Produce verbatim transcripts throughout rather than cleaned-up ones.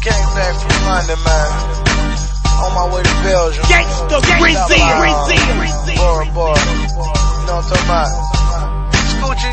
came back from London, man. On my way to Belgium. Gangsta, Brazil, Brazil, Bora, Bora. You know what I'm talking about? Scoochie.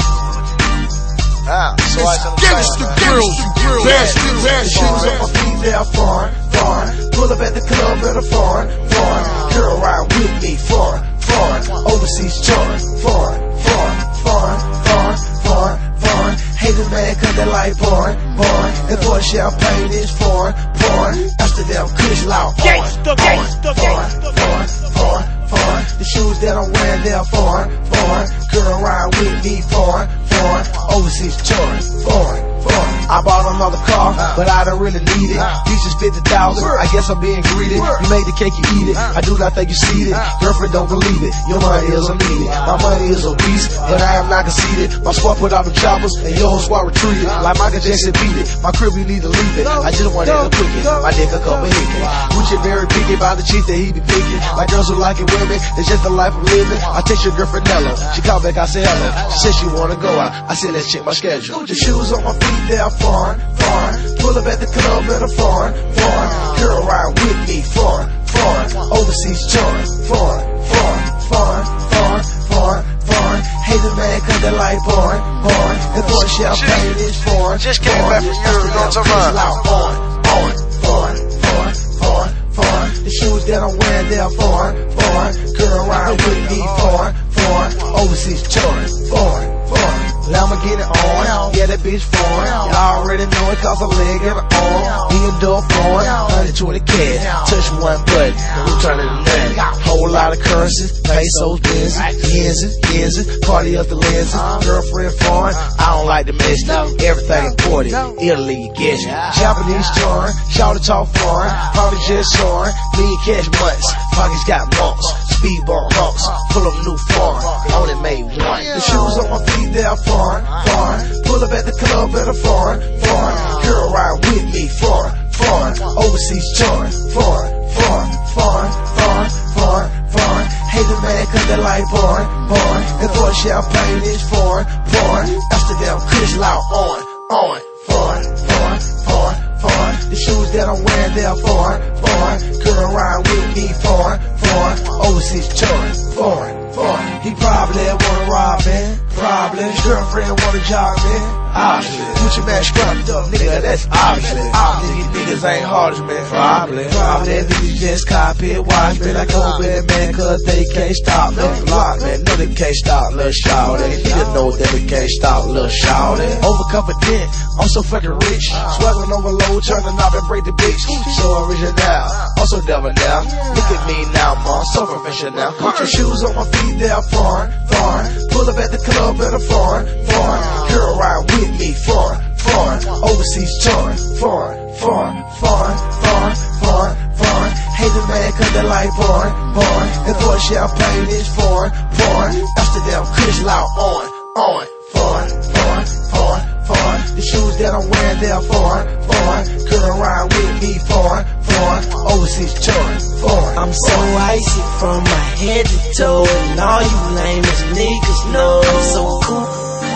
Ah, so I can Gangsta grill, bastard, Shoes on my feet, they're foreign, foreign. Pull up at the club at a foreign, foreign. Girl, ride with me, foreign, foreign. Overseas charge, foreign, foreign, foreign, foreign, foreign, foreign. Hate the man cause they like foreign, foreign. And for champagne is foreign, foreign. Amsterdam, Kush, loud, foreign, foreign, foreign, foreign, foreign, foreign. The shoes that I'm wearing, they're foreign, foreign. Girl, ride with me, foreign, foreign. Overseas charge, foreign, foreign. I bought another car, but I don't really need it. Features fifty thousand, I guess I'm being greedy. You made the cake, you eat it. I do not think you see it. Girlfriend, don't believe it. Your money is unneeded. My money is obese, but I am not conceited. My squad put out the choppers, and your whole squad retreated. Like Michael Jackson beat it. My crib, you need to leave it. I just want it to quick it. My dick a couple hickin'. Gucci very picky by the cheese that he be picking. Like girls who like it women, it's just the life I'm living. I text your girlfriend Nella. She called back, I said hello. She said she wanna go out. I said let's check my schedule. The shoes on my feet, they're foreign, foreign. Pull up at the club at a foreign, foreign. Girl, ride with me, foreign, foreign. Overseas charge, foreign, foreign, foreign, foreign, foreign, foreign. Hate the man cause they like foreign, foreign. And for champagne is foreign. Just came back from Europe, you know what I'm talking about? Foreign, foreign, foreign, foreign, foreign, foreign. The shoes that I'm wearing, they're foreign, foreign. Girl, ride with me, foreign, foreign. Overseas charge, foreign, foreign. Now I'ma get it on, yeah that bitch foreign. Y'all already know it cause a leg and an arm. Me and Dove foreign, one hundred twenty cash. Touch one button, we turn it to nothing. Whole lot of currencies, pesos, benzes, yenses, yenses. Party up the lenses, girlfriend foreign. I don't like the mess, everything imported. Italy, you guess it. Japanese charm, shout to talk foreign. Probably just soaring, me and cash months. Pockets got months, speed bump humps. Pull up new foreign, only made one. The shoes on my feet, they're foreign, foreign. Pull up at the club at a foreign, foreign. Girl, ride with me, foreign, foreign. Overseas charge, foreign, foreign, foreign, foreign, foreign, foreign. Hate the man cause they like foreign, foreign. And for champagne is foreign, foreign. Amsterdam, Kush, loud, on, on. Foreign, foreign, foreign, foreign. The shoes that I'm wearing, they're foreign, foreign. Girl, ride with me, foreign, foreign. Overseas charge, foreign, foreign. He probably wanna rob me, probably. His girlfriend wanna jog me, obviously. Gucci man scrubbed up, nigga, that's obviously. Obviously, these niggas ain't hard as me, probably. Probably, niggas just copy it, watch me like COVID, man, cause they can't stop me. Block, man, no they can't stop, lil' shawty. Niggas know that they can't stop, lil' shawty. Overconfident, I'm so fucking rich. Swaggin' overload, turning off and break the bitch. So original, I'm so devil now. Look at me now, man, so professional. Put your shoes on my feet, they're foreign, foreign. Pull up at the club at a foreign, foreign. Girl, ride with me, foreign, foreign. Overseas charge, foreign, foreign, foreign, foreign, foreign, foreign. Hate the man cause they like foreign, foreign. And for champagne is foreign, foreign. Amsterdam, Kush, loud, on, on. Foreign, foreign, foreign, foreign. The shoes that I'm wearing, they're foreign, foreign. Girl, ride with me, foreign, foreign. Overseas charge, foreign. I'm so icy from my head to toe, and all you lame ass niggas know I'm so cool.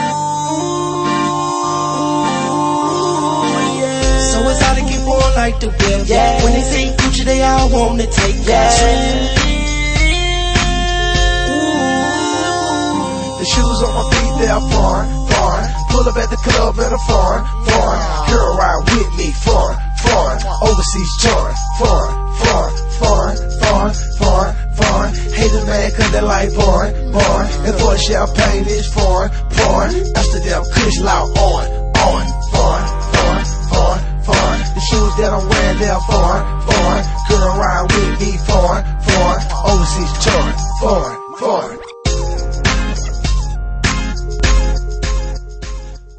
So it's hard to get born like the whip. Yeah. When they say Gucci, they all want to take that trip. The shoes on my feet, they're foreign, foreign. Pull up at the club at a foreign, foreign. Girl, ride with me, foreign, foreign. Overseas charge, foreign, foreign, foreign, foreign, foreign, foreign. Hate the man cause they like foreign, foreign. And for champagne is foreign, foreign. Amsterdam, Kush, loud, on.